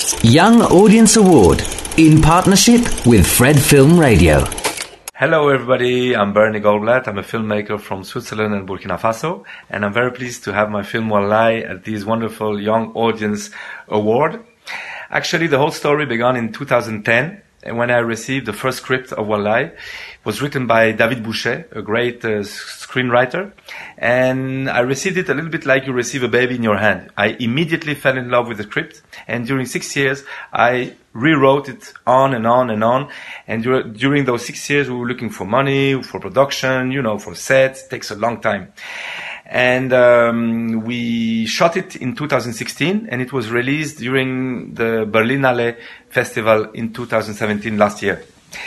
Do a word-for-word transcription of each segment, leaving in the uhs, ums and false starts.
Young Audience Award in partnership with Fred Film Radio. Hello everybody, I'm Bernie Goldblatt. I'm a filmmaker from Switzerland and Burkina Faso, and I'm very pleased to have my film Wallahi at this wonderful Young Audience Award. Actually, the whole story began in two thousand ten, when I received the first script of Wallahi. It was written by David Boucher, a great uh, screenwriter, and I received it a little bit like you receive a baby in your hand. I immediately fell in love with the script, and during six years I rewrote it on and on and on, and dur- during those six years we were looking for money, for production, you know, for sets. It takes a long time. And um, we shot it in two thousand sixteen, and it was released during the Berlinale Festival in two thousand seventeen, last year.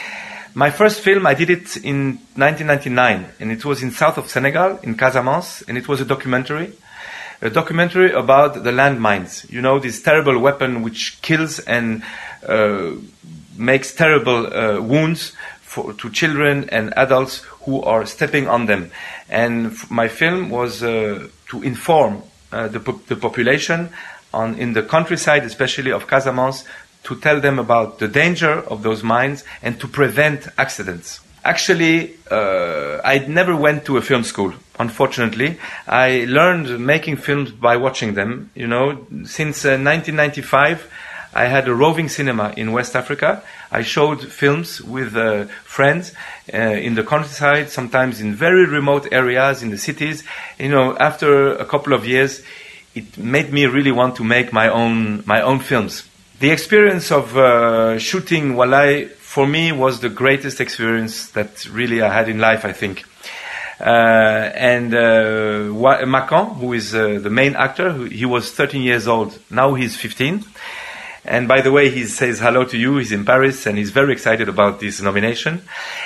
My first film, I did it in nineteen ninety-nine, and it was in south of Senegal, in Casamance, and it was a documentary, a documentary about the landmines. You know, this terrible weapon which kills and uh, makes terrible uh, wounds for, to children and adults who are stepping on them. And f- my film was uh, to inform uh, the, po- the population on in the countryside, especially of Casamance, to tell them about the danger of those mines and to prevent accidents. Actually, uh, I never went to a film school, unfortunately. I learned making films by watching them. You know, since uh, nineteen ninety-five, I had a roving cinema in West Africa. I showed films with uh, friends uh, in the countryside, sometimes in very remote areas, in the cities. You know, after a couple of years, it made me really want to make my own my own films. The experience of uh, shooting Wallahi for me was the greatest experience that really I had in life, I think. Uh, and uh, Makan, who is uh, the main actor, who, he was thirteen years old. Now he's fifteen. And by the way, he says hello to you. He's in Paris and he's very excited about this nomination.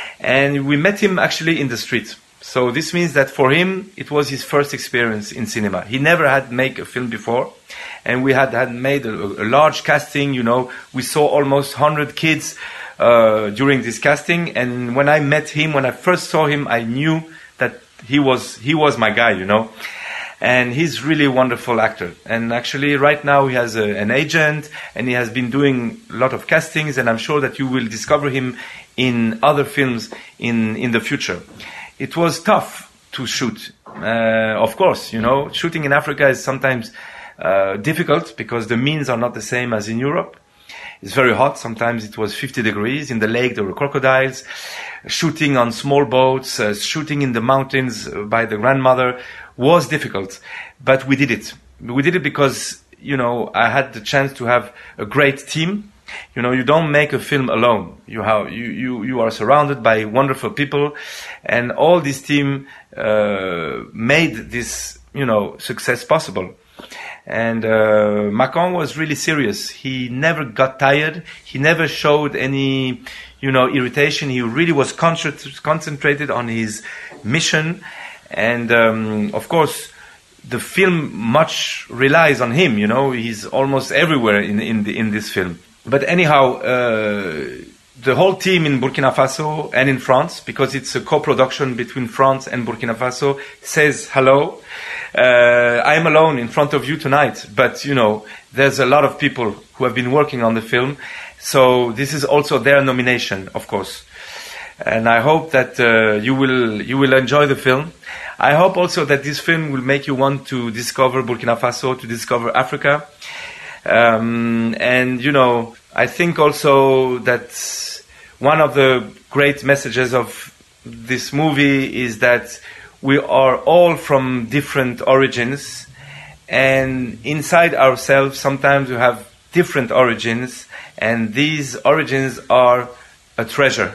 And we met him actually in the street. So this means that for him, it was his first experience in cinema. He never had made a film before. And we had, had made a, a large casting, you know. We saw almost one hundred kids uh, during this casting. And when I met him, when I first saw him, I knew that he was he was my guy, you know. And he's really a wonderful actor. And actually, right now, he has a, an agent, and he has been doing a lot of castings, and I'm sure that you will discover him in other films in, in the future. It was tough to shoot. Uh, of course, you know, shooting in Africa is sometimes uh, difficult because the means are not the same as in Europe. It's very hot. Sometimes it was fifty degrees. In the lake, there were crocodiles. Shooting on small boats, uh, shooting in the mountains by the grandmother was difficult, but we did it. We did it because, you know, I had the chance to have a great team. You know, you don't make a film alone. You have, you, you, you are surrounded by wonderful people, and all this team uh, made this, you know, success possible. And uh, Makan was really serious. He never got tired. He never showed any, you know, irritation. He really was concert- concentrated on his mission. And um, of course, the film much relies on him. You know, he's almost everywhere in in, the, in this film. But anyhow, uh, the whole team in Burkina Faso and in France, because it's a co-production between France and Burkina Faso, says hello. Uh, I am alone in front of you tonight, but you know, there's a lot of people who have been working on the film. So this is also their nomination, of course. And I hope that uh, you will you will enjoy the film. I hope also that this film will make you want to discover Burkina Faso, to discover Africa. Um, and, you know, I think also that one of the great messages of this movie is that we are all from different origins. And inside ourselves, sometimes we have different origins. And these origins are a treasure.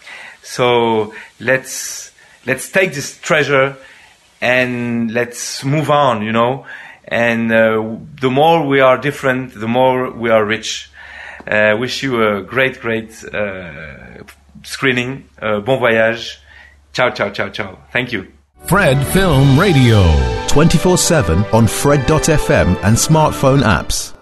So let's let's take this treasure and let's move on, you know. And uh, the more we are different, the more we are rich. I uh, wish you a great, great uh, screening. Uh, bon voyage. Ciao, ciao, ciao, ciao. Thank you. Fred Film Radio. twenty-four seven on Fred dot f m and smartphone apps.